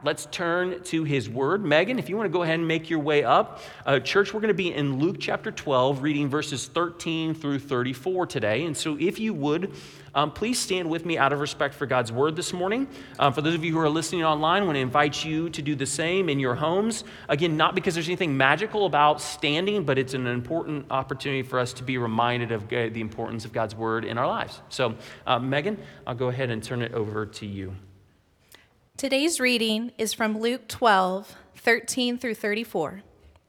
let's turn to his word. Megan, if you want to go ahead and make your way up. Church, we're going to be in Luke chapter 12, reading verses 13 through 34 today. And so if you would, please stand with me out of respect for God's word this morning. For those of you who are listening online, I want to invite you to do the same in your homes. Again, not because there's anything magical about standing, but it's an important opportunity for us to be reminded of the importance of God's word in our lives. So, Megan, I'll go ahead and turn it over to you. Today's reading is from Luke 12, 13 through 34.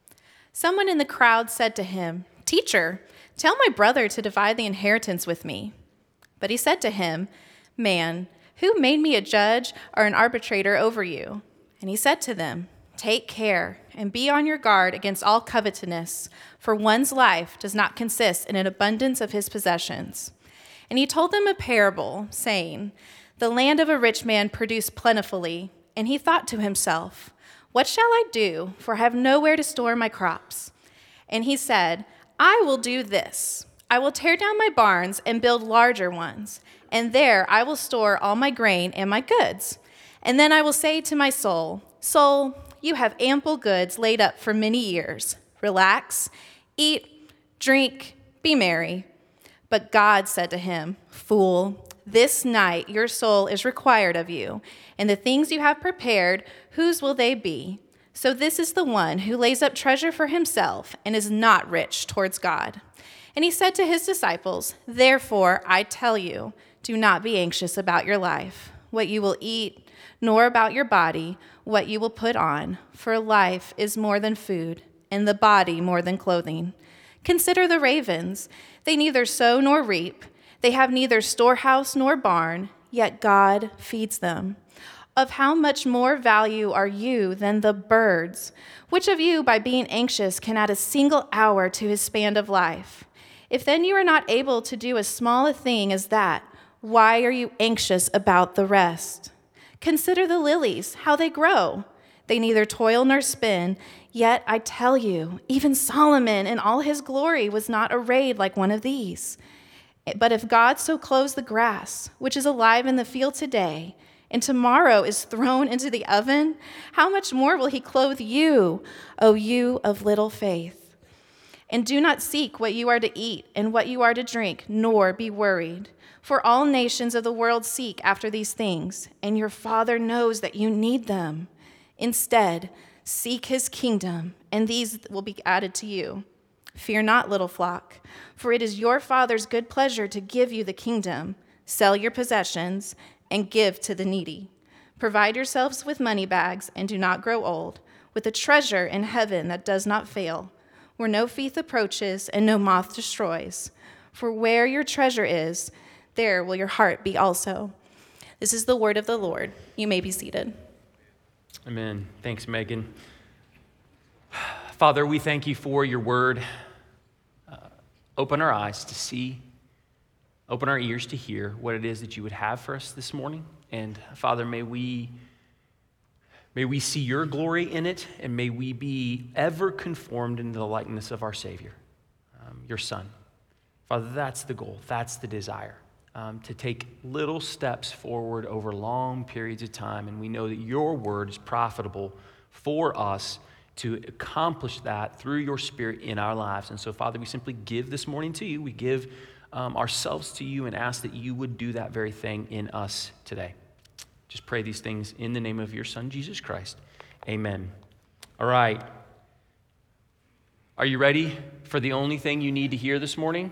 Someone in the crowd said to him, "Teacher, tell my brother to divide the inheritance with me." But he said to him, "Man, who made me a judge or an arbitrator over you?" And he said to them, "Take care and be on your guard against all covetousness, for one's life does not consist in an abundance of his possessions." And he told them a parable, saying, "The land of a rich man produced plentifully, and he thought to himself, 'What shall I do? For I have nowhere to store my crops.' And he said, 'I will do this. I will tear down my barns and build larger ones, and there I will store all my grain and my goods. And then I will say to my soul, Soul, you have ample goods laid up for many years. Relax, eat, drink, be merry.' But God said to him, 'Fool, this night your soul is required of you, and the things you have prepared, whose will they be? So this is the one who lays up treasure for himself and is not rich towards God.' And he said to his disciples, 'Therefore I tell you, do not be anxious about your life, what you will eat, nor about your body, what you will put on. For life is more than food, and the body more than clothing. Consider the ravens. They neither sow nor reap. They have neither storehouse nor barn, yet God feeds them. Of how much more value are you than the birds? Which of you, by being anxious, can add a single hour to his span of life? If then you are not able to do as small a thing as that, why are you anxious about the rest? Consider the lilies, how they grow. They neither toil nor spin, yet I tell you, even Solomon in all his glory was not arrayed like one of these. But if God so clothes the grass, which is alive in the field today, and tomorrow is thrown into the oven, how much more will he clothe you, O you of little faith? And do not seek what you are to eat and what you are to drink, nor be worried. For all nations of the world seek after these things, and your Father knows that you need them. Instead, seek his kingdom, and these will be added to you. Fear not, little flock, for it is your Father's good pleasure to give you the kingdom. Sell your possessions and give to the needy. Provide yourselves with money bags, and do not grow old, with a treasure in heaven that does not fail, where no thief approaches and no moth destroys. For where your treasure is, there will your heart be also." This is the word of the Lord. You may be seated. Amen. Thanks, Megan. Father, we thank you for your word. Open our eyes to see, open our ears to hear what it is that you would have for us this morning. And Father, may we see your glory in it, and may we be ever conformed into the likeness of our Savior, your Son. Father, that's the goal. That's the desire, to take little steps forward over long periods of time. And we know that your word is profitable for us to accomplish that through your Spirit in our lives. And so, Father, we simply give this morning to you. We give ourselves to you and ask that you would do that very thing in us today. Just pray these things in the name of your Son, Jesus Christ. Amen. All right. Are you ready for the only thing you need to hear this morning?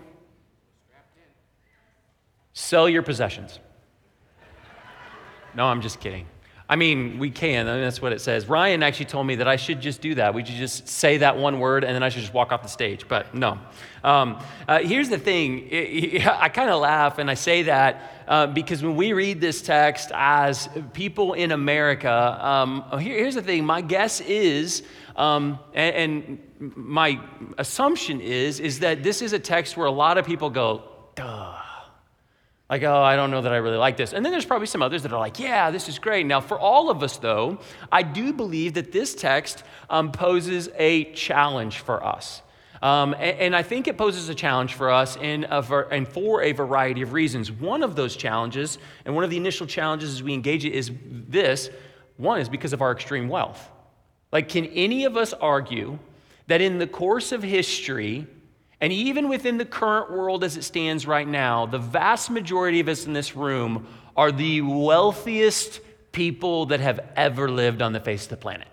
Sell your possessions. No, I'm just kidding. I mean, we can. I mean, that's what it says. Ryan actually told me that I should just do that. We should just say that one word, and then I should just walk off the stage. But no. Here's the thing. I kind of laugh, and I say that because when we read this text as people in America, here's the thing. My guess is, and my assumption is that this is a text where a lot of people go, duh. Like, oh, I don't know that I really like this. And then there's probably some others that are like, yeah, this is great. Now, for all of us, though, I do believe that this text poses a challenge for us. And I think it poses a challenge for us and for a variety of reasons. One of those challenges, and one of the initial challenges as we engage it, is this: One is because of our extreme wealth. Like, can any of us argue that in the course of history, and even within the current world as it stands right now, the vast majority of us in this room are the wealthiest people that have ever lived on the face of the planet?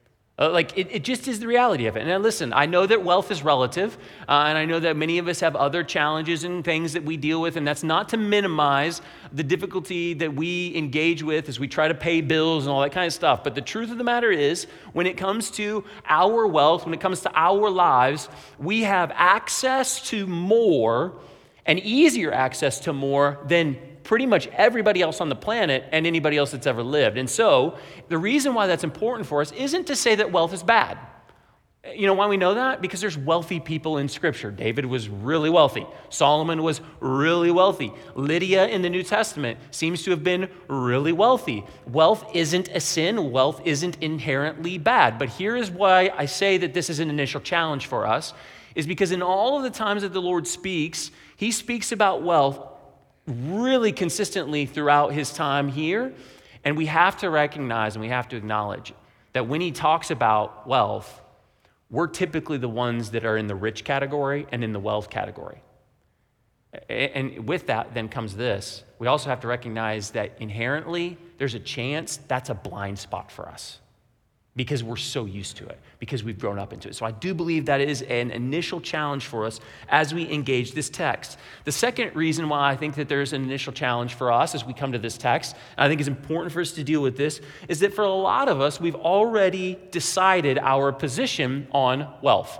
It just is the reality of it. And listen, I know that wealth is relative, and I know that many of us have other challenges and things that we deal with, and that's not to minimize the difficulty that we engage with as we try to pay bills and all that kind of stuff. But the truth of the matter is, when it comes to our wealth, when it comes to our lives, we have access to more and easier access to more than pretty much everybody else on the planet and anybody else that's ever lived. And so the reason why that's important for us isn't to say that wealth is bad. You know why we know that? Because there's wealthy people in Scripture. David was really wealthy. Solomon was really wealthy. Lydia in the New Testament seems to have been really wealthy. Wealth isn't a sin. Wealth isn't inherently bad. But here is why I say that this is an initial challenge for us, is because in all of the times that the Lord speaks, he speaks about wealth really consistently throughout his time here. And we have to recognize and we have to acknowledge that when he talks about wealth, we're typically the ones that are in the rich category and in the wealth category. And with that then comes this. We also have to recognize that inherently there's a chance that's a blind spot for us because we're so used to it, because we've grown up into it. So I do believe that is an initial challenge for us as we engage this text. The second reason why I think that there's an initial challenge for us as we come to this text, and I think it's important for us to deal with this, is that for a lot of us, we've already decided our position on wealth.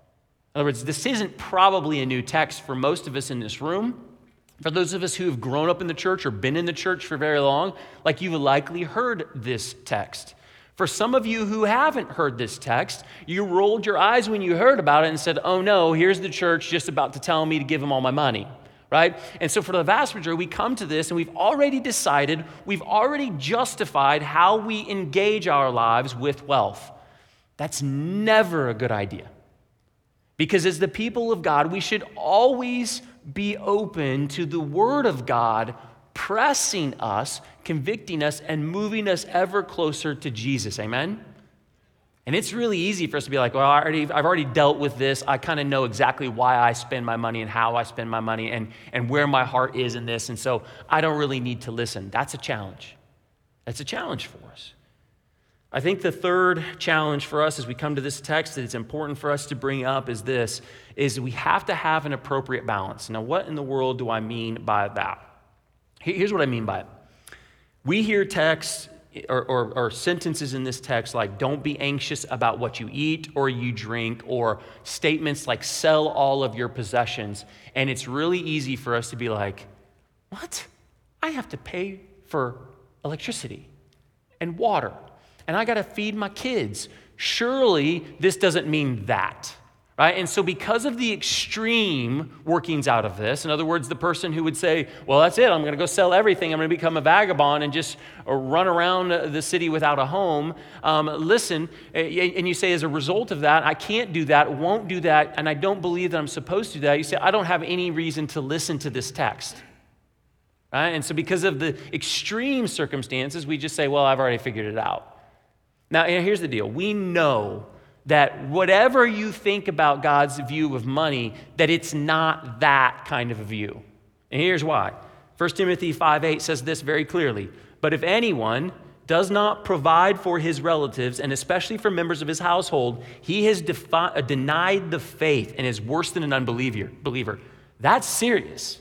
In other words, this isn't probably a new text for most of us in this room. For those of us who have grown up in the church or been in the church for very long, like you've likely heard this text. For some of you who haven't heard this text, you rolled your eyes when you heard about it and said, oh no, here's the church just about to tell me to give them all my money, right? And so for the vast majority, we come to this and we've already decided, we've already justified how we engage our lives with wealth. That's never a good idea. Because as the people of God, we should always be open to the Word of God pressing us, convicting us, and moving us ever closer to Jesus. Amen? And it's really easy for us to be like, well, I've already dealt with this. I kind of know exactly why I spend my money and how I spend my money and where my heart is in this. And so I don't really need to listen. That's a challenge. That's a challenge for us. I think the third challenge for us as we come to this text that it's important for us to bring up is this, is we have to have an appropriate balance. Now, what in the world do I mean by that? Here's what I mean by it. We hear texts or sentences in this text like, don't be anxious about what you eat or you drink, or statements like, sell all of your possessions. And it's really easy for us to be like, what? I have to pay for electricity and water, and I got to feed my kids. Surely this doesn't mean that. Right? And so because of the extreme workings out of this, in other words, the person who would say, well, that's it, I'm going to go sell everything, I'm going to become a vagabond and just run around the city without a home, listen, and you say as a result of that, I can't do that, won't do that, and I don't believe that I'm supposed to do that, you say, I don't have any reason to listen to this text. Right? And so because of the extreme circumstances, we just say, well, I've already figured it out. Now, here's the deal. We know that whatever you think about God's view of money, that it's not that kind of a view. And here's why. 1 Timothy 5:8 says this very clearly. But if anyone does not provide for his relatives, and especially for members of his household, he has denied the faith and is worse than an unbeliever. That's serious.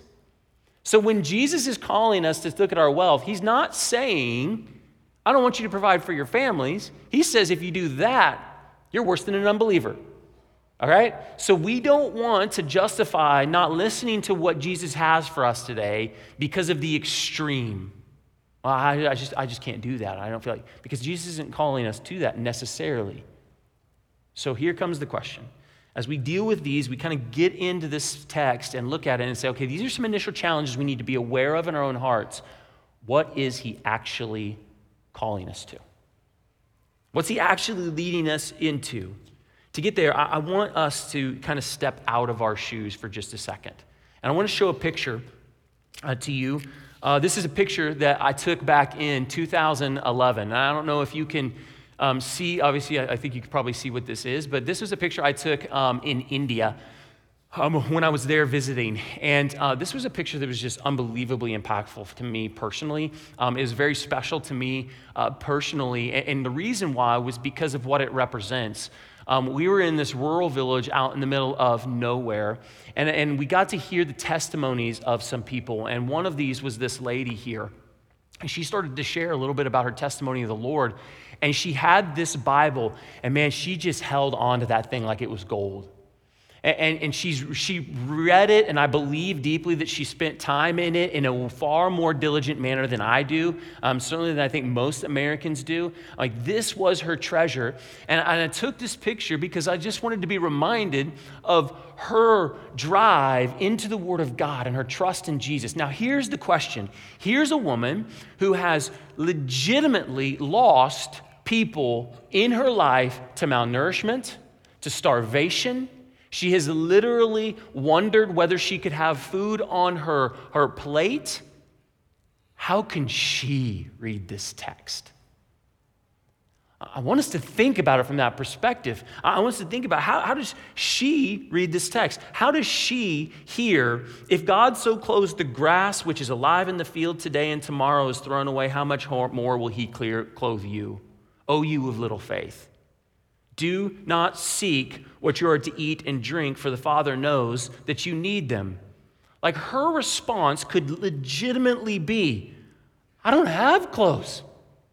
So when Jesus is calling us to look at our wealth, he's not saying, I don't want you to provide for your families. He says if you do that, you're worse than an unbeliever, all right? So we don't want to justify not listening to what Jesus has for us today because of the extreme. Well, I just can't do that. I don't feel like, because Jesus isn't calling us to that necessarily. So here comes the question. As we deal with these, we kind of get into this text and look at it and say, okay, these are some initial challenges we need to be aware of in our own hearts. What is he actually calling us to? What's he actually leading us into? To get there, I want us to kind of step out of our shoes for just a second. And I want to show a picture to you This is a picture that I took back in 2011. And I don't know if you can see, obviously, I think you can probably see what this is, but this was a picture I took in India when I was there visiting. And this was a picture that was just unbelievably impactful to me personally. It was very special to me personally. And the reason why was because of what it represents. We were in this rural village out in the middle of nowhere, and we got to hear the testimonies of some people. And one of these was this lady here. And she started to share a little bit about her testimony of the Lord. And she had this Bible, and man, she just held on to that thing like it was gold. And she read it, and I believe deeply that she spent time in it in a far more diligent manner than I do, certainly than I think most Americans do. Like, this was her treasure. And I took this picture because I just wanted to be reminded of her drive into the Word of God and her trust in Jesus. Now, here's the question. Here's a woman who has legitimately lost people in her life to malnourishment, to starvation. She has literally wondered whether she could have food on her plate. How can she read this text? I want us to think about it from that perspective. I want us to think about how does she read this text? How does she hear, if God so clothes the grass which is alive in the field today and tomorrow is thrown away, how much more will he clothe you? O you of little faith. Do not seek what you are to eat and drink, for the Father knows that you need them. Like, her response could legitimately be, I don't have clothes.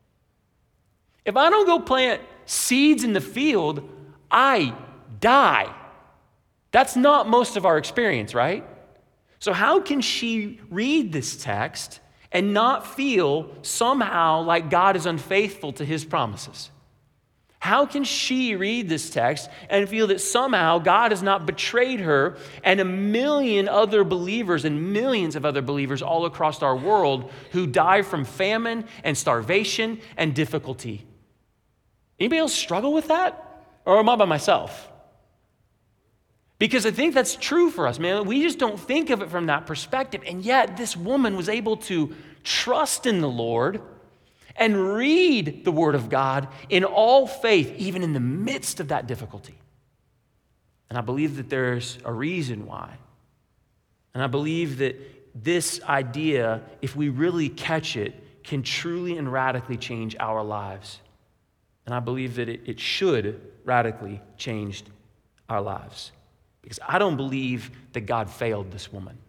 If I don't go plant seeds in the field, I die. That's not most of our experience, right? So how can she read this text and not feel somehow like God is unfaithful to his promises? How can she read this text and feel that somehow God has not betrayed her and a million other believers and millions of other believers all across our world who die from famine and starvation and difficulty? Anybody else struggle with that? Or am I by myself? Because I think that's true for us, man. We just don't think of it from that perspective. And yet this woman was able to trust in the Lord and read the Word of God in all faith, even in the midst of that difficulty. And I believe that there's a reason why. And I believe that this idea, if we really catch it, can truly and radically change our lives. And I believe that it should radically change our lives. Because I don't believe that God failed this woman.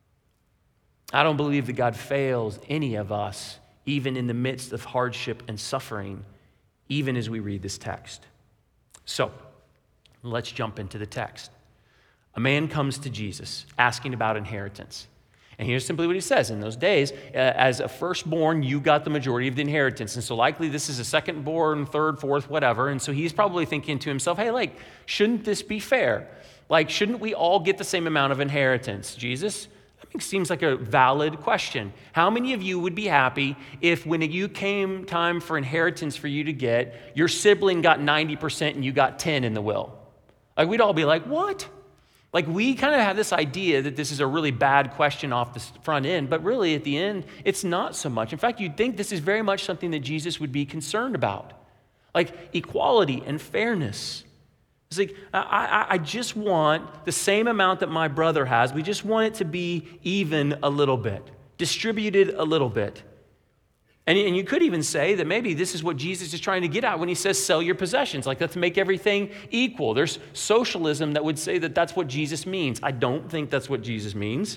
I don't believe that God fails any of us, even in the midst of hardship and suffering, even as we read this text. So, let's jump into the text. A man comes to Jesus asking about inheritance. And here's simply what he says. In those days, as a firstborn, you got the majority of the inheritance. And so likely this is a secondborn, third, fourth, whatever. And so he's probably thinking to himself, hey, like, shouldn't this be fair? Like, shouldn't we all get the same amount of inheritance? Jesus, that seems like a valid question. How many of you would be happy if when you came time for inheritance for you to get, your sibling got 90% and you got 10 in the will? Like, we'd all be like, what? Like, we kind of have this idea that this is a really bad question off the front end, but really at the end, it's not so much. In fact, you'd think this is very much something that Jesus would be concerned about. Like equality and fairness. It's like, I just want the same amount that my brother has. We just want it to be even a little bit, distributed a little bit. And you could even say that maybe this is what Jesus is trying to get at when he says sell your possessions. Like, let's make everything equal. There's socialism that would say that that's what Jesus means. I don't think that's what Jesus means.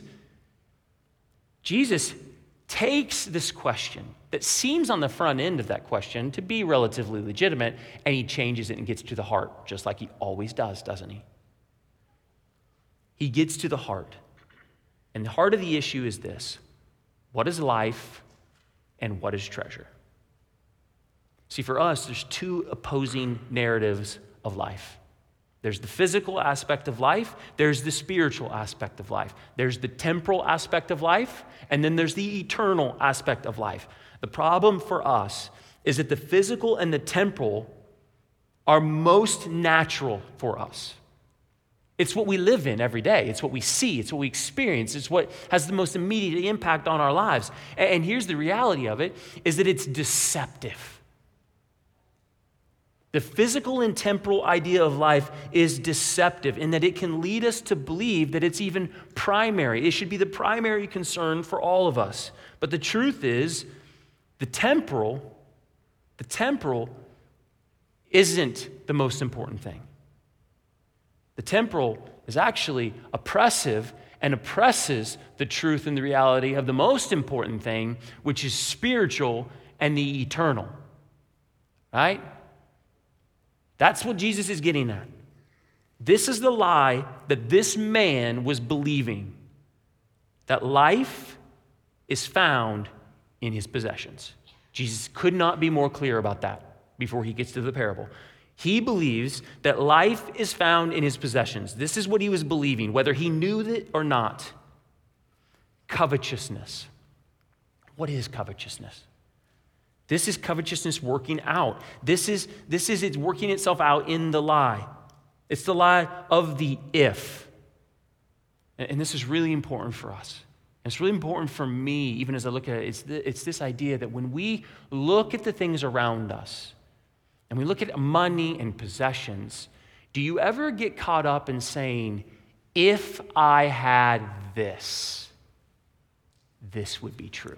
Jesus takes this question that seems on the front end of that question to be relatively legitimate, and he changes it and gets to the heart, just like he always does, doesn't he? He gets to the heart. And the heart of the issue is this: what is life and what is treasure? See, for us, there's two opposing narratives of life. There's the physical aspect of life, there's the spiritual aspect of life. There's the temporal aspect of life, and then there's the eternal aspect of life. The problem for us is that the physical and the temporal are most natural for us. It's what we live in every day. It's what we see. It's what we experience. It's what has the most immediate impact on our lives. And here's the reality of it, is that it's deceptive. The physical and temporal idea of life is deceptive in that it can lead us to believe that it's even primary. It should be the primary concern for all of us. But the truth is, the temporal isn't the most important thing. The temporal is actually oppressive and oppresses the truth and the reality of the most important thing, which is spiritual and the eternal. Right? That's what Jesus is getting at. This is the lie that this man was believing, that life is found in his possessions. Jesus could not be more clear about that before he gets to the parable. He believes that life is found in his possessions. This is what he was believing, whether he knew it or not. Covetousness. What is covetousness? This is covetousness working out. This is it working itself out in the lie. It's the lie of the if. And this is really important for us. And it's really important for me, even as I look at it. It's this idea that when we look at the things around us, and we look at money and possessions, do you ever get caught up in saying, if I had this, this would be true?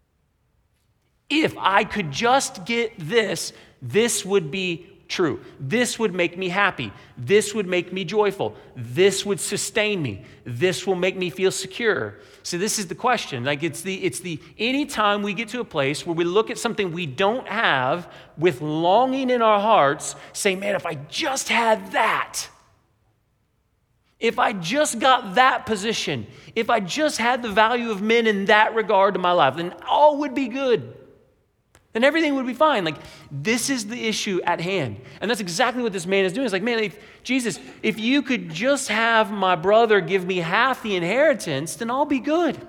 If I could just get this, this would be true. This would make me happy. This would make me joyful. This would sustain me. This will make me feel secure. So this is the question. Like it's the anytime we get to a place where we look at something we don't have with longing in our hearts, saying, man, if I just had that, if I just got that position, if I just had the value of men in that regard to my life, then all would be good. Then everything would be fine. Like, this is the issue at hand. And that's exactly what this man is doing. It's like, man, Jesus, if you could just have my brother give me half the inheritance, then I'll be good.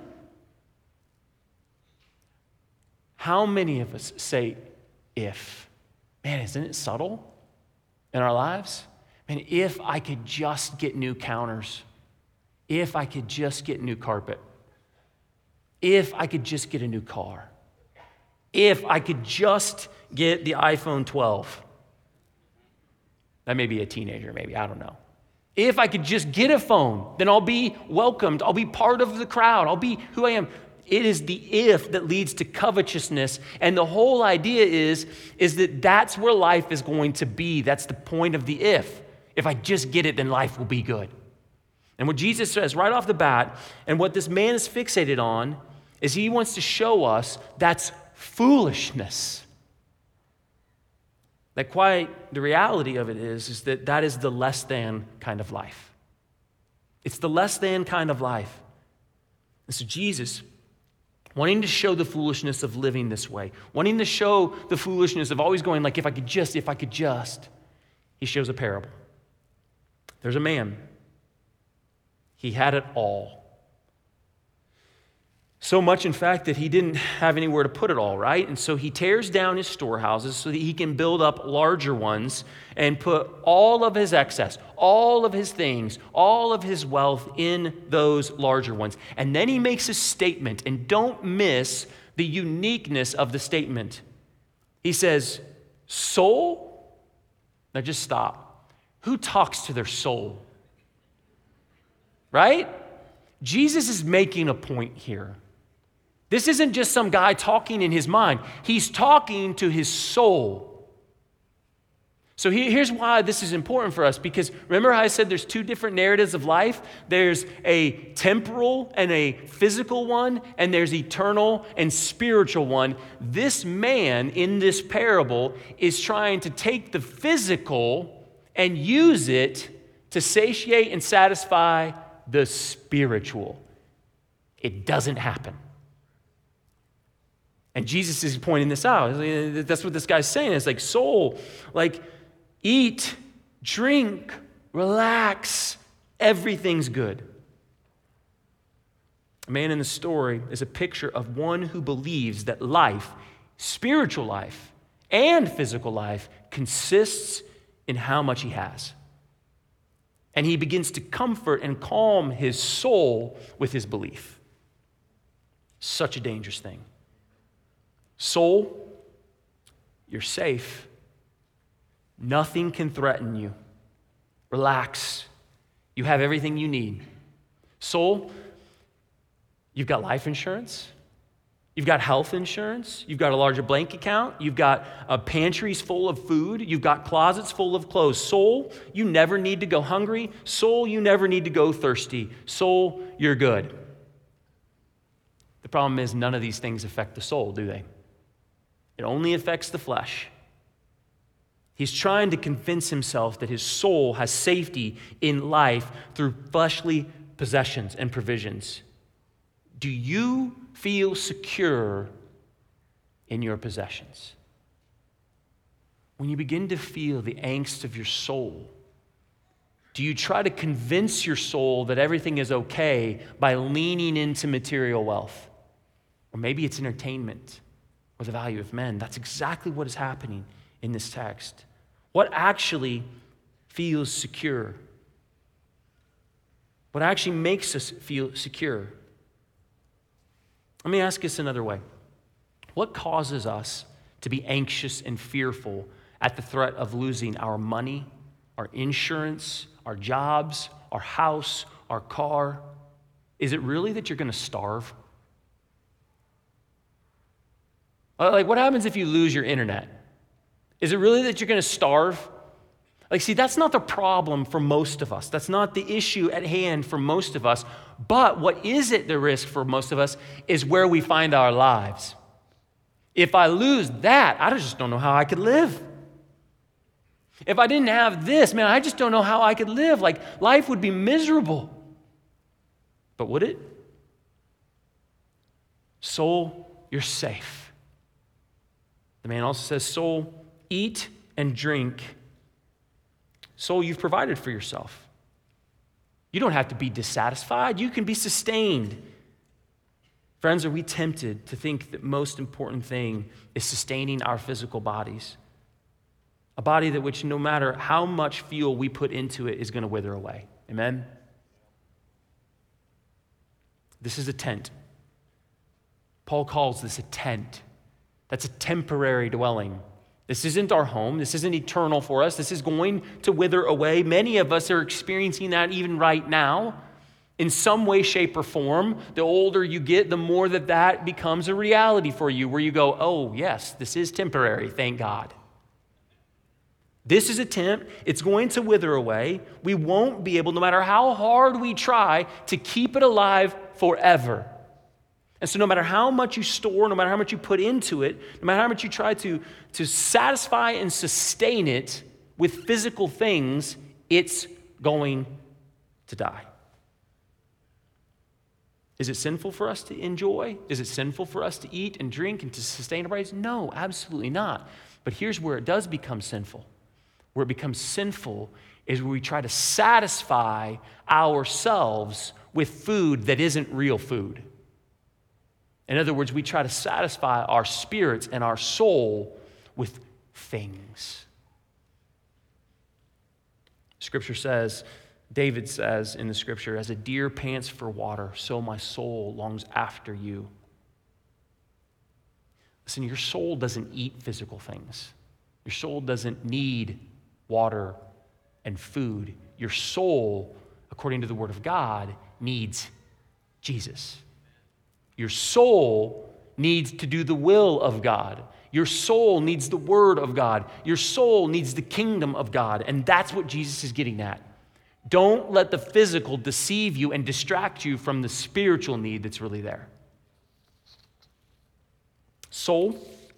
How many of us say if? Man, isn't it subtle in our lives? Man, if I could just get new counters. If I could just get new carpet. If I could just get a new car. If I could just get the iPhone 12. That may be a teenager, maybe, I don't know. If I could just get a phone, then I'll be welcomed. I'll be part of the crowd. I'll be who I am. It is the if that leads to covetousness. And the whole idea is that that's where life is going to be. That's the point of the if. If I just get it, then life will be good. And what Jesus says right off the bat, and what this man is fixated on, is he wants to show us that's foolishness. That quite the reality of it is that is the less than kind of life. It's the less than kind of life. And so Jesus, wanting to show the foolishness of living this way, wanting to show the foolishness of always going like, if I could just, he shows a parable. There's a man. He had it all. So much, in fact, that he didn't have anywhere to put it all, right? And so he tears down his storehouses so that he can build up larger ones and put all of his excess, all of his things, all of his wealth in those larger ones. And then he makes a statement, and don't miss the uniqueness of the statement. He says, soul? Now just stop. Who talks to their soul? Right? Jesus is making a point here. This isn't just some guy talking in his mind. He's talking to his soul. So here's why this is important for us, because remember how I said there's two different narratives of life? There's a temporal and a physical one, and there's eternal and spiritual one. This man in this parable is trying to take the physical and use it to satiate and satisfy the spiritual. It doesn't happen. And Jesus is pointing this out. That's what this guy's saying. It's like, soul, like, eat, drink, relax, everything's good. A man in the story is a picture of one who believes that life, spiritual life, and physical life consists in how much he has. And he begins to comfort and calm his soul with his belief. Such a dangerous thing. Soul, you're safe. Nothing can threaten you. Relax. You have everything you need. Soul, you've got life insurance. You've got health insurance. You've got a larger bank account. You've got pantries full of food. You've got closets full of clothes. Soul, you never need to go hungry. Soul, you never need to go thirsty. Soul, you're good. The problem is none of these things affect the soul, do they? It only affects the flesh. He's trying to convince himself that his soul has safety in life through fleshly possessions and provisions. Do you feel secure in your possessions? When you begin to feel the angst of your soul, do you try to convince your soul that everything is okay by leaning into material wealth? Or maybe it's entertainment or the value of men. That's exactly what is happening in this text. What actually feels secure? What actually makes us feel secure? Let me ask this another way. What causes us to be anxious and fearful at the threat of losing our money, our insurance, our jobs, our house, our car? Is it really that you're going to starve? Like, what happens if you lose your internet? Is it really that you're going to starve? Like, see, that's not the problem for most of us. That's not the issue at hand for most of us. But what is at the risk for most of us is where we find our lives. If I lose that, I just don't know how I could live. If I didn't have this, man, I just don't know how I could live. Like, life would be miserable. But would it? Soul, you're safe. The man also says, soul, eat and drink. Soul, you've provided for yourself. You don't have to be dissatisfied. You can be sustained. Friends, are we tempted to think that most important thing is sustaining our physical bodies? A body that which no matter how much fuel we put into it is going to wither away. Amen? This is a tent. Paul calls this a tent. That's a temporary dwelling. This isn't our home. This isn't eternal for us. This is going to wither away. Many of us are experiencing that even right now in some way, shape, or form. The older you get, the more that becomes a reality for you, where you go, oh, yes, this is temporary, thank God. This is a tent. It's going to wither away. We won't be able, no matter how hard we try, to keep it alive forever. And so no matter how much you store, no matter how much you put into it, no matter how much you try to satisfy and sustain it with physical things, it's going to die. Is it sinful for us to enjoy? Is it sinful for us to eat and drink and to sustain our bodies? No, absolutely not. But here's where it does become sinful. Where it becomes sinful is where we try to satisfy ourselves with food that isn't real food. In other words, we try to satisfy our spirits and our soul with things. Scripture says, David says in the scripture, as a deer pants for water, so my soul longs after you. Listen, your soul doesn't eat physical things. Your soul doesn't need water and food. Your soul, according to the Word of God, needs Jesus. Your soul needs to do the will of God. Your soul needs the Word of God. Your soul needs the kingdom of God. And that's what Jesus is getting at. Don't let the physical deceive you and distract you from the spiritual need that's really there. Soul,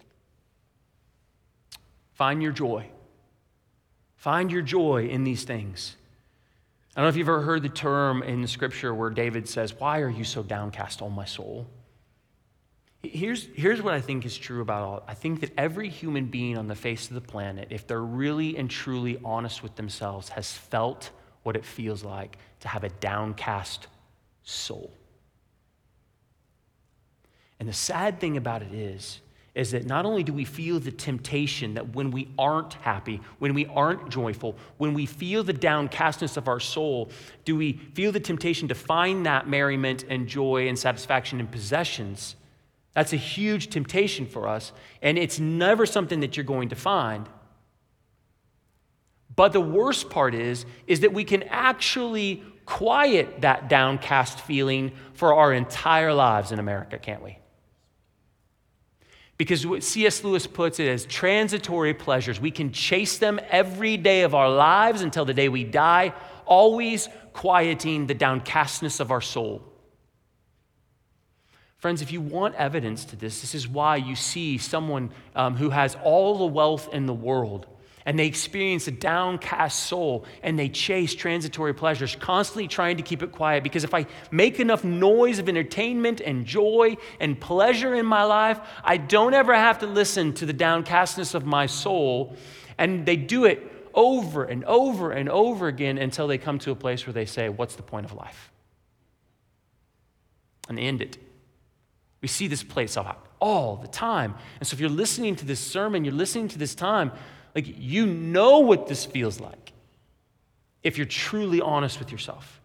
find your joy. Find your joy in these things. I don't know if you've ever heard the term in the scripture where David says, why are you so downcast, O my soul? Here's what I think is true about all. I think that every human being on the face of the planet, if they're really and truly honest with themselves, has felt what it feels like to have a downcast soul. And the sad thing about it is is that not only do we feel the temptation that when we aren't happy, when we aren't joyful, when we feel the downcastness of our soul, do we feel the temptation to find that merriment and joy and satisfaction in possessions. That's a huge temptation for us, and it's never something that you're going to find. But the worst part is that we can actually quiet that downcast feeling for our entire lives in America, can't we? Because what C.S. Lewis puts it as transitory pleasures. We can chase them every day of our lives until the day we die, always quieting the downcastness of our soul. Friends, if you want evidence to this is why you see someone who has all the wealth in the world, and they experience a downcast soul, and they chase transitory pleasures, constantly trying to keep it quiet. Because if I make enough noise of entertainment and joy and pleasure in my life, I don't ever have to listen to the downcastness of my soul. And they do it over and over and over again until they come to a place where they say, what's the point of life? And they end it. We see this place out all the time. And so if you're listening to this sermon, you're listening to this time, like, you know what this feels like if you're truly honest with yourself.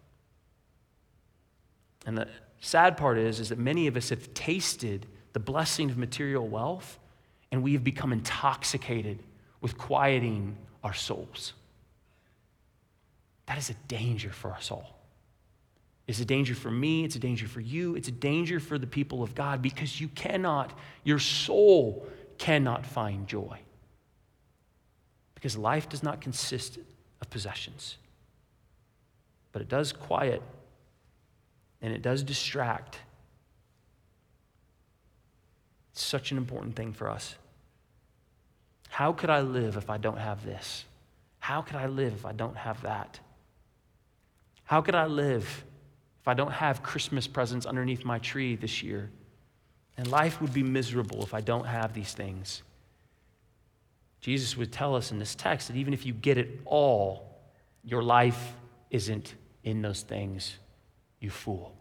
And the sad part is that many of us have tasted the blessing of material wealth, and we have become intoxicated with quieting our souls. That is a danger for us all. It's a danger for me, it's a danger for you, it's a danger for the people of God, because your soul cannot find joy. Because life does not consist of possessions. But it does quiet, and it does distract. It's such an important thing for us. How could I live if I don't have this? How could I live if I don't have that? How could I live if I don't have Christmas presents underneath my tree this year? And life would be miserable if I don't have these things. Jesus would tell us in this text that even if you get it all, your life isn't in those things, you fool.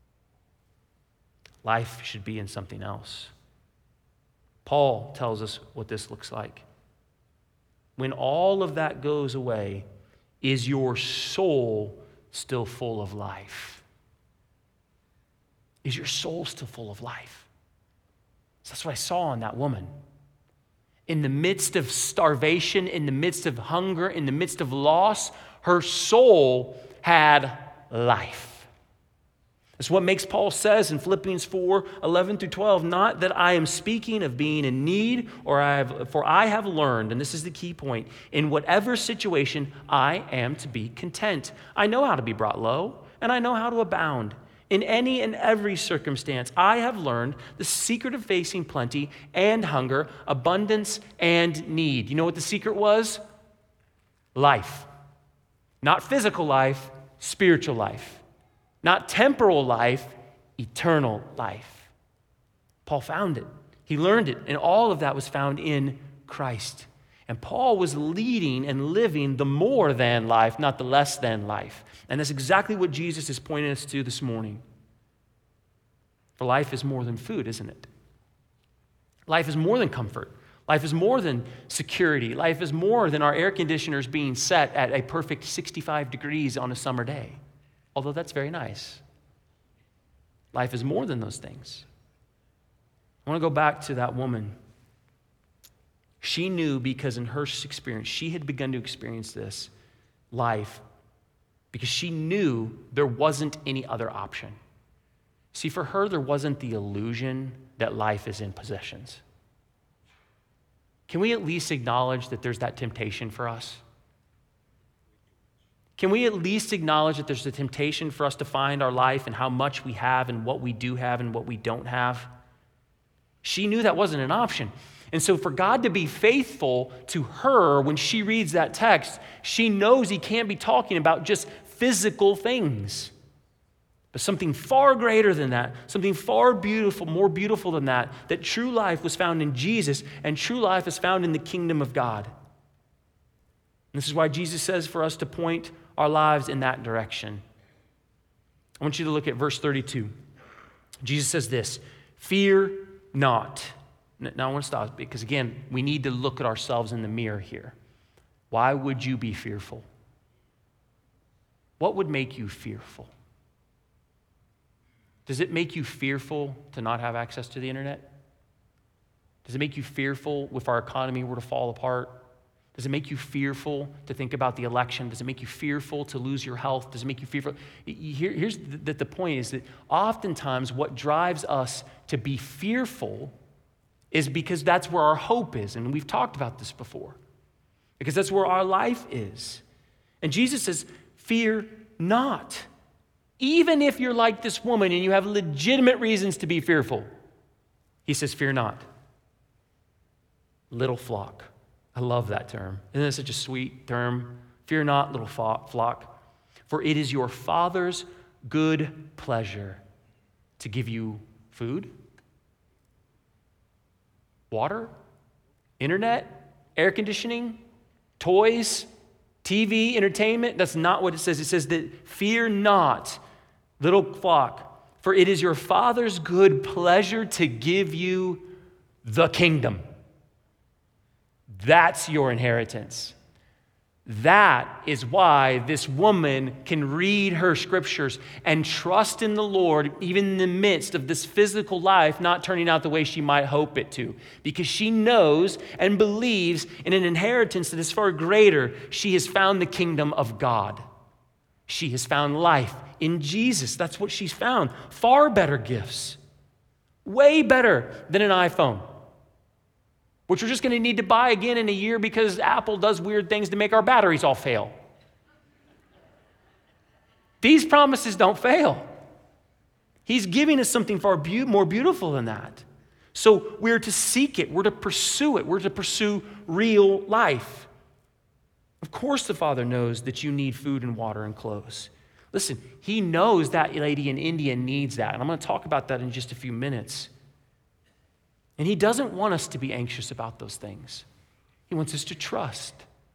Life should be in something else. Paul tells us what this looks like. When all of that goes away, is your soul still full of life? Is your soul still full of life? So that's what I saw in that woman. In the midst of starvation, in the midst of hunger, in the midst of loss, her soul had life. That's what makes Paul says in Philippians 4:11-12, not that I am speaking of being in need, for I have learned, and this is the key point, in whatever situation I am to be content. I know how to be brought low, and I know how to abound. In any and every circumstance, I have learned the secret of facing plenty and hunger, abundance and need. You know what the secret was? Life. Not physical life, spiritual life. Not temporal life, eternal life. Paul found it. He learned it, and all of that was found in Christ. And Paul was leading and living the more than life, not the less than life. And that's exactly what Jesus is pointing us to this morning. For life is more than food, isn't it? Life is more than comfort. Life is more than security. Life is more than our air conditioners being set at a perfect 65 degrees on a summer day. Although that's very nice. Life is more than those things. I want to go back to that woman. She knew, because in her experience, she had begun to experience this life, because she knew there wasn't any other option. See, for her, there wasn't the illusion that life is in possessions. Can we at least acknowledge that there's that temptation for us? Can we at least acknowledge that there's a temptation for us to find our life and how much we have and what we do have and what we don't have? She knew that wasn't an option. And so for God to be faithful to her when she reads that text, she knows he can't be talking about just physical things, but something far greater than that, something far beautiful, more beautiful than that, that true life was found in Jesus, and true life is found in the kingdom of God. And this is why Jesus says for us to point our lives in that direction. I want you to look at verse 32. Jesus says this, "Fear not. Now I want to stop because, again, we need to look at ourselves in the mirror here. Why would you be fearful? What would make you fearful? Does it make you fearful to not have access to the internet? Does it make you fearful if our economy were to fall apart? Does it make you fearful to think about the election? Does it make you fearful to lose your health? Does it make you fearful? Here's the point is that oftentimes what drives us to be fearful is because that's where our hope is. And we've talked about this before. Because that's where our life is. And Jesus says, fear not. Even if you're like this woman and you have legitimate reasons to be fearful, he says, fear not. Little flock. I love that term. Isn't that such a sweet term? Fear not, little flock, for it is your Father's good pleasure to give you food, water, internet, air conditioning, toys, TV, entertainment. That's not what it says. It says that fear not, little flock, for it is your Father's good pleasure to give you the kingdom. That's your inheritance. That is why this woman can read her scriptures and trust in the Lord even in the midst of this physical life not turning out the way she might hope it to. Because she knows and believes in an inheritance that is far greater. She has found the kingdom of God. She has found life in Jesus. That's what she's found. Far better gifts. Way better than an iPhone, which we're just going to need to buy again in a year because Apple does weird things to make our batteries all fail. These promises don't fail. He's giving us something far more beautiful than that. So we're to seek it. We're to pursue it. We're to pursue real life. Of course the Father knows that you need food and water and clothes. Listen, he knows that lady in India needs that. And I'm going to talk about that in just a few minutes. And he doesn't want us to be anxious about those things. He wants us to trust.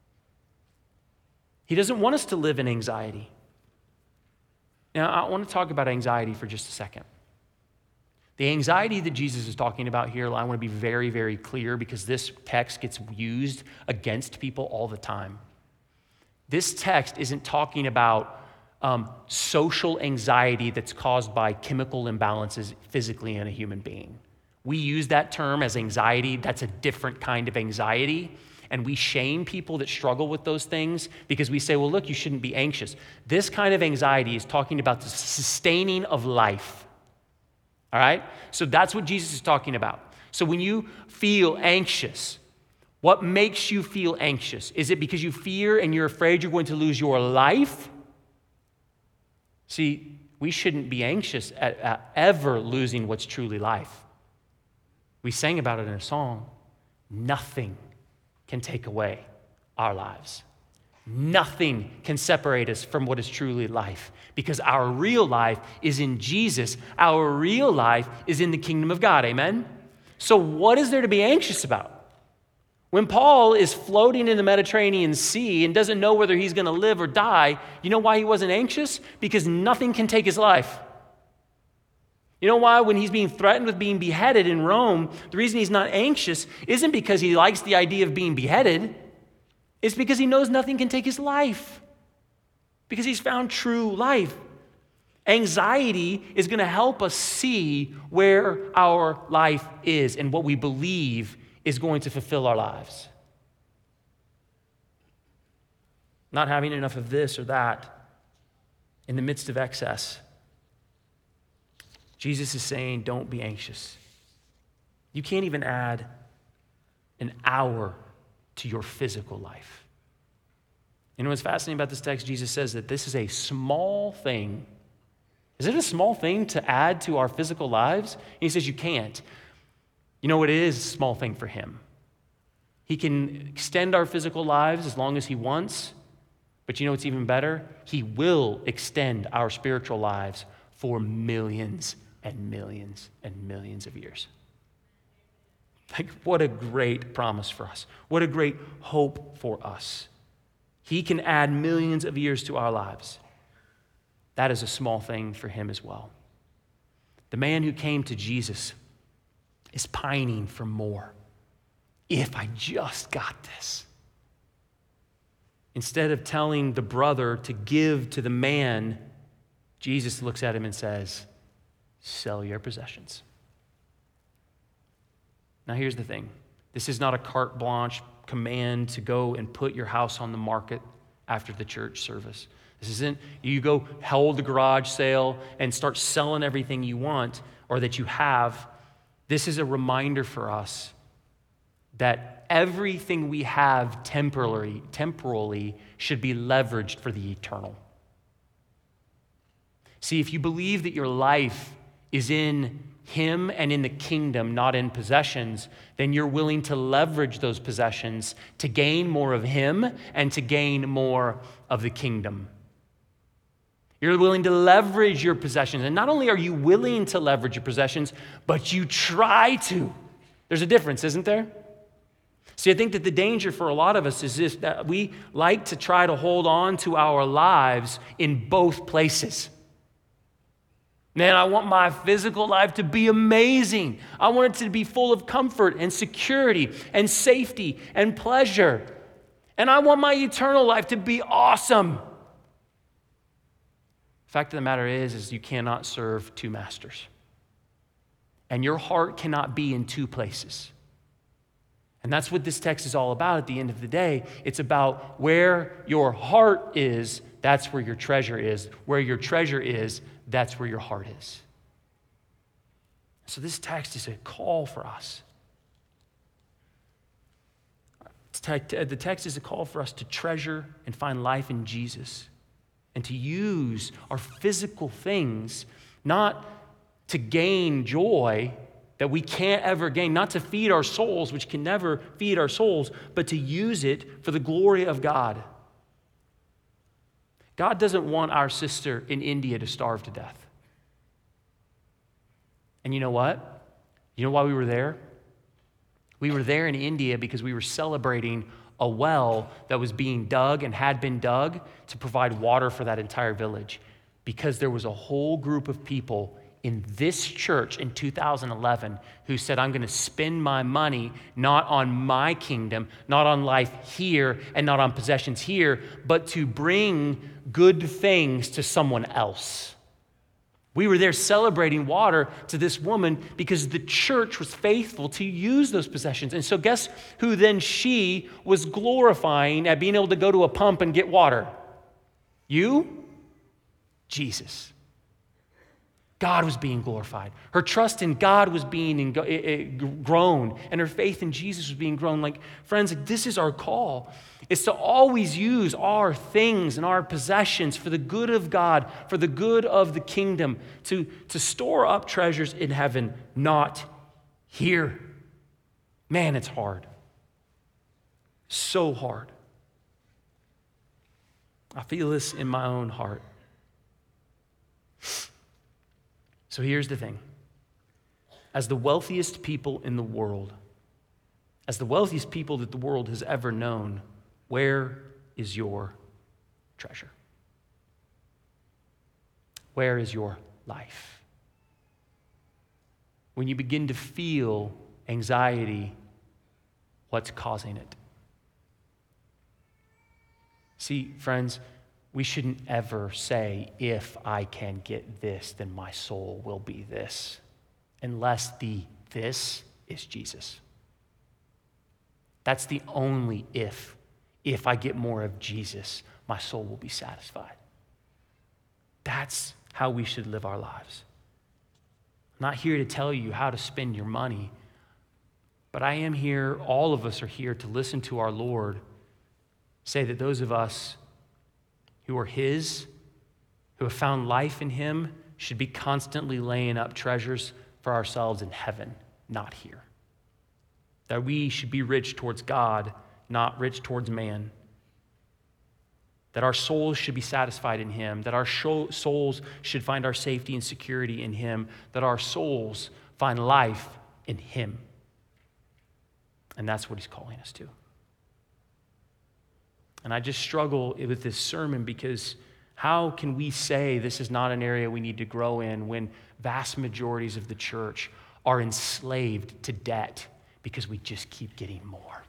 He doesn't want us to live in anxiety. Now, I want to talk about anxiety for just a second. The anxiety that Jesus is talking about here, I want to be very, very clear because this text gets used against people all the time. This text isn't talking about social anxiety that's caused by chemical imbalances physically in a human being. We use that term as anxiety. That's a different kind of anxiety. And we shame people that struggle with those things because we say, well, look, you shouldn't be anxious. This kind of anxiety is talking about the sustaining of life. All right? So that's what Jesus is talking about. So when you feel anxious, what makes you feel anxious? Is it because you fear and you're afraid you're going to lose your life? See, we shouldn't be anxious at ever losing what's truly life. We sang about it in a song. Nothing can take away our lives. Nothing can separate us from what is truly life because our real life is in Jesus. Our real life is in the kingdom of God. Amen? So what is there to be anxious about? When Paul is floating in the Mediterranean Sea and doesn't know whether he's going to live or die, you know why he wasn't anxious? Because nothing can take his life. You know why? When he's being threatened with being beheaded in Rome, the reason he's not anxious isn't because he likes the idea of being beheaded. It's because he knows nothing can take his life. Because he's found true life. Anxiety is going to help us see where our life is and what we believe is going to fulfill our lives. Not having enough of this or that in the midst of excess. Jesus is saying, don't be anxious. You can't even add an hour to your physical life. You know what's fascinating about this text? Jesus says that this is a small thing. Is it a small thing to add to our physical lives? And he says you can't. You know what it is? A small thing for him. He can extend our physical lives as long as he wants. But you know what's even better? He will extend our spiritual lives for millions and millions and millions of years. Like, what a great promise for us. What a great hope for us. He can add millions of years to our lives. That is a small thing for him as well. The man who came to Jesus is pining for more. If I just got this. Instead of telling the brother to give to the man, Jesus looks at him and says, sell your possessions. Now here's the thing. This is not a carte blanche command to go and put your house on the market after the church service. This isn't you go hold the garage sale and start selling everything you want or that you have. This is a reminder for us that everything we have temporally should be leveraged for the eternal. See, if you believe that your life is in Him and in the kingdom, not in possessions, then you're willing to leverage those possessions to gain more of Him and to gain more of the kingdom. You're willing to leverage your possessions. And not only are you willing to leverage your possessions, but you try to. There's a difference, isn't there? See, I think that the danger for a lot of us is this, that we like to try to hold on to our lives in both places. Man, I want my physical life to be amazing. I want it to be full of comfort and security and safety and pleasure. And I want my eternal life to be awesome. The fact of the matter is you cannot serve two masters. And your heart cannot be in two places. And that's what this text is all about at the end of the day. It's about where your heart is, that's where your treasure is. Where your treasure is, that's where your heart is. So this text is a call for us. The text is a call for us to treasure and find life in Jesus and to use our physical things not to gain joy that we can't ever gain, not to feed our souls, which can never feed our souls, but to use it for the glory of God. God doesn't want our sister in India to starve to death. And you know what? You know why we were there? We were there in India because we were celebrating a well that was being dug and had been dug to provide water for that entire village. Because there was a whole group of people in this church in 2011 who said, I'm going to spend my money not on my kingdom, not on life here, and not on possessions here, but to bring good things to someone else. We were there celebrating water to this woman because the church was faithful to use those possessions. And so guess who then she was glorifying at being able to go to a pump and get water? You? Jesus. God was being glorified. Her trust in God was being grown, and her faith in Jesus was being grown. Like, friends, this is our call. It's to always use our things and our possessions for the good of God, for the good of the kingdom, to store up treasures in heaven, not here. Man, it's hard. So hard. I feel this in my own heart. So here's the thing. As the wealthiest people in the world, as the wealthiest people that the world has ever known, where is your treasure? Where is your life? When you begin to feel anxiety, what's causing it? See, friends, we shouldn't ever say, if I can get this, then my soul will be this, unless the this is Jesus. That's the only if. If I get more of Jesus, my soul will be satisfied. That's how we should live our lives. I'm not here to tell you how to spend your money, but I am here, all of us are here to listen to our Lord say that those of us who are His, who have found life in Him, should be constantly laying up treasures for ourselves in heaven, not here. That we should be rich towards God, not rich towards man. That our souls should be satisfied in Him, that our souls should find our safety and security in Him, that our souls find life in Him. And that's what He's calling us to. And I just struggle with this sermon because how can we say this is not an area we need to grow in when vast majorities of the church are enslaved to debt because we just keep getting more.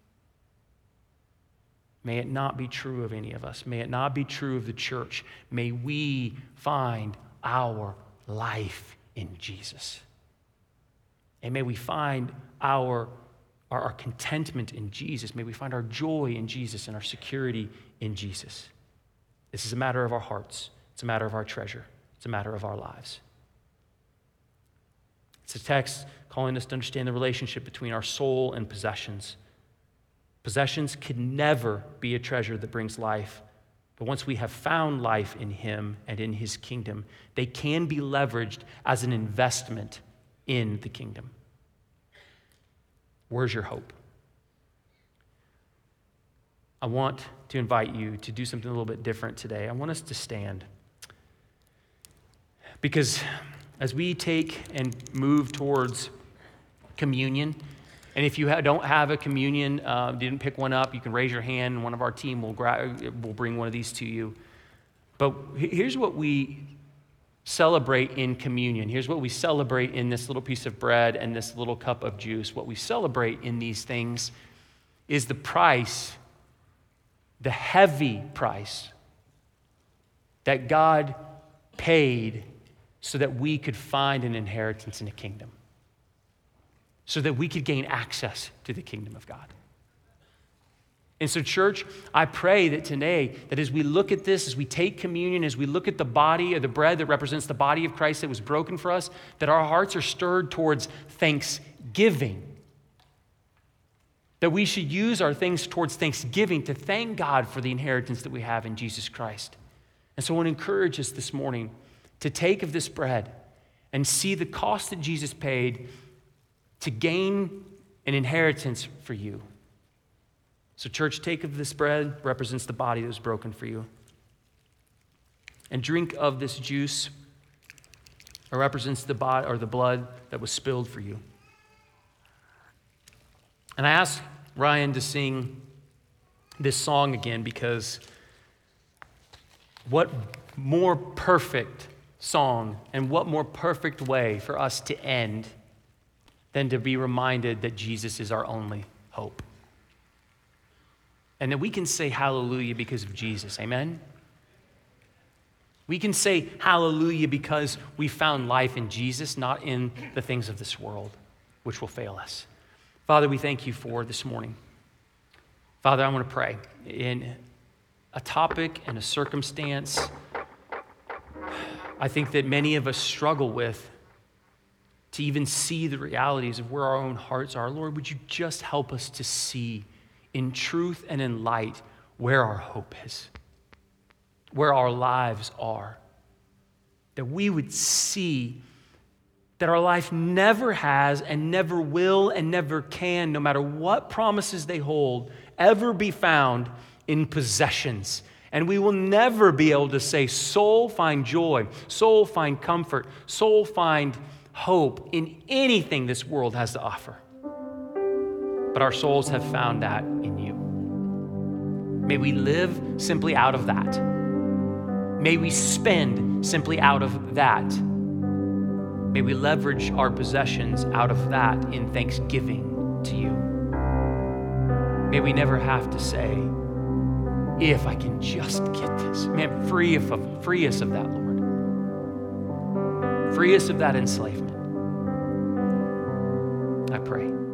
May it not be true of any of us. May it not be true of the church. May we find our life in Jesus. And may we find our contentment in Jesus. May we find our joy in Jesus and our security in Jesus. This is a matter of our hearts. It's a matter of our treasure. It's a matter of our lives. It's a text calling us to understand the relationship between our soul and possessions. Possessions can never be a treasure that brings life. But once we have found life in Him and in His kingdom, they can be leveraged as an investment in the kingdom. Where's your hope? I want to invite you to do something a little bit different today. I want us to stand. Because as we take and move towards communion, and if you don't have a communion, didn't pick one up, you can raise your hand and one of our team will bring one of these to you. But here's what we celebrate in communion. Here's what we celebrate in this little piece of bread and this little cup of juice. What we celebrate in these things is the price, the heavy price that God paid so that we could find an inheritance in a kingdom, so that we could gain access to the kingdom of God. And so, church, I pray that today, that as we look at this, as we take communion, as we look at the body or the bread that represents the body of Christ that was broken for us, that our hearts are stirred towards thanksgiving. That we should use our things towards thanksgiving to thank God for the inheritance that we have in Jesus Christ. And so I want to encourage us this morning to take of this bread and see the cost that Jesus paid to gain an inheritance for you. So church, take of this bread, represents the body that was broken for you. And drink of this juice, it represents the body or the blood that was spilled for you. And I asked Ryan to sing this song again because what more perfect song and what more perfect way for us to end than to be reminded that Jesus is our only hope. And that we can say hallelujah because of Jesus, amen? We can say hallelujah because we found life in Jesus, not in the things of this world, which will fail us. Father, we thank you for this morning. Father, I want to pray in a topic and a circumstance I think that many of us struggle with to even see the realities of where our own hearts are. Lord, would you just help us to see in truth and in light where our hope is, where our lives are, that we would see that our life never has and never will and never can, no matter what promises they hold, ever be found in possessions. And we will never be able to say, soul, find joy, soul, find comfort, soul, find hope in anything this world has to offer. But our souls have found that in you. May we live simply out of that. May we spend simply out of that. May we leverage our possessions out of that in thanksgiving to you. May we never have to say, if I can just get this. Man, free us of that, Lord. Free us of that enslavement. I pray.